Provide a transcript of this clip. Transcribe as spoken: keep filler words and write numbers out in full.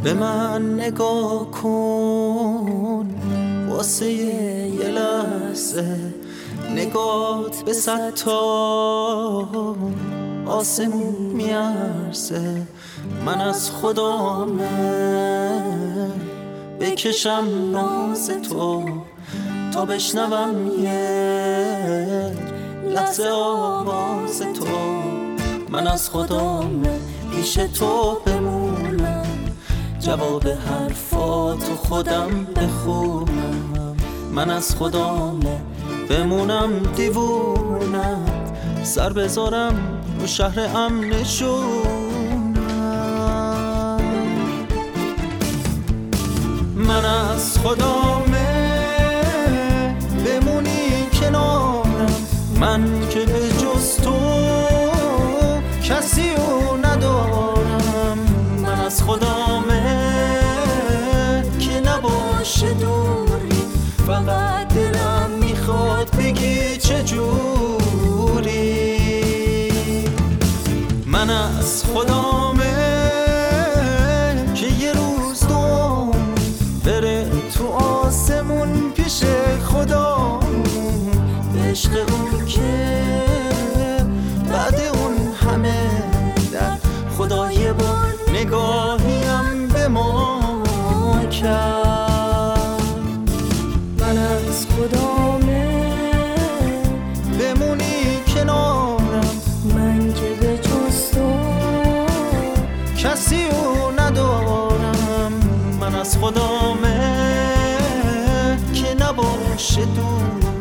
به من نگاه کن واسه یه لحظه، نگات به صد تا آسمون میارزه. من از خدامه بکشم ناز تو تا بشنوم یه لحظه آواز تو. من از خدامه پیش تو بمونم، جواب حرفاتو خودم بخونم. من از خدامه بمونم دیوونم، سر بذارم رو شهر امنشونم. من از خدامه بمونی کنارم، من که به جز تو کسی رو ندارم. من از خدامه که نباشه دوری، فقط دلم میخواد بگی چجوری. من از خدامه که یه روز دوم بره تو آسمون پیش خدا، به عشق اون که بعد اون همه در خدا یه بار نگاهیم به ما کرد. من از خدامه بمونی کنارم، من که به جز تو کسی رو ندارم. من از خدامه که نباشه دور،